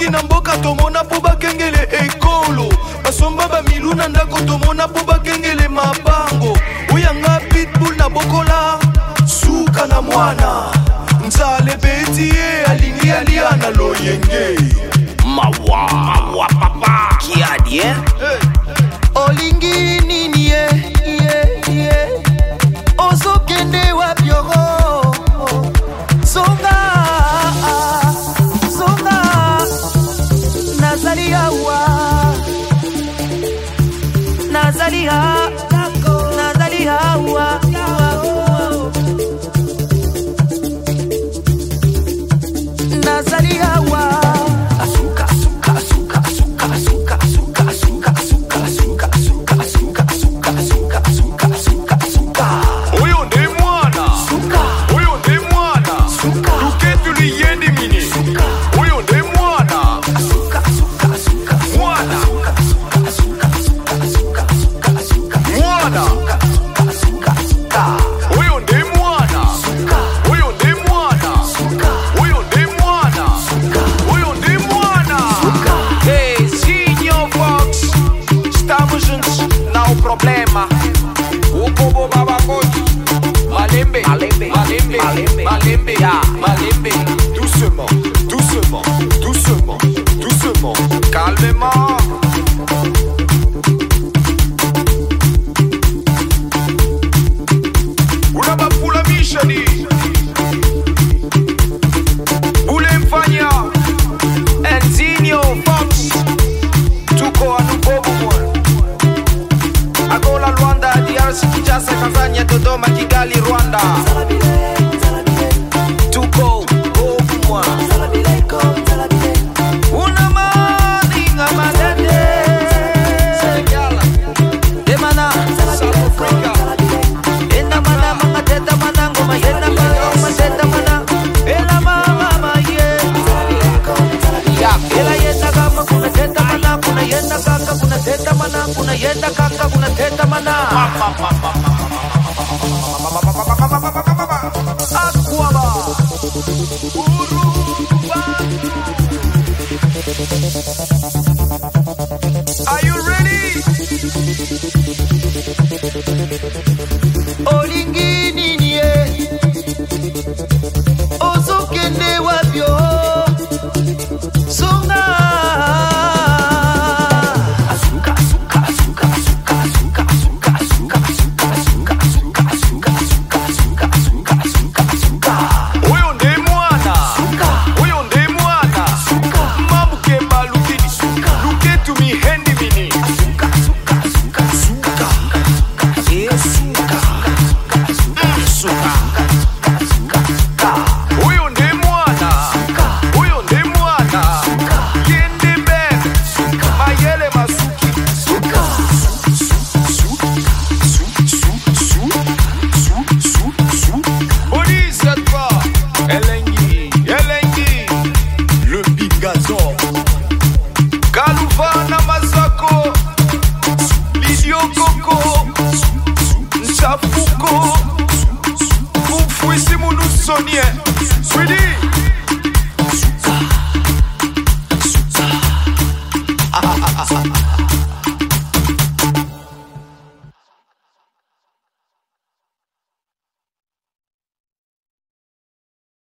Soki na mboka tomona po bakengele ekolo. Basomba ba miluna ndako tomona po bakengele mabango. Uyanga pitbull na bokola suka na mwana. Nzale betie alingi aliana loyenge. Mawa papa kiadi Olingi nini Ozokende wapyogo Zonga Nazali hawa Nazali hawa Malembe, doucement, calmement. Uraba pula mishani, Bulemfanya, Enzinho Fox, tuko anubobu. Angola, Rwanda, DRC, Kinshasa, Tanzania, Dodoma, Kigali, Rwanda. Yenda kaka kuna teta mana Aquaba Are you ready? Olingi nini Ozokende wapyo Songa Kalufana Masako Lidio Koko Nchafuko Mufwisi Munu Sonie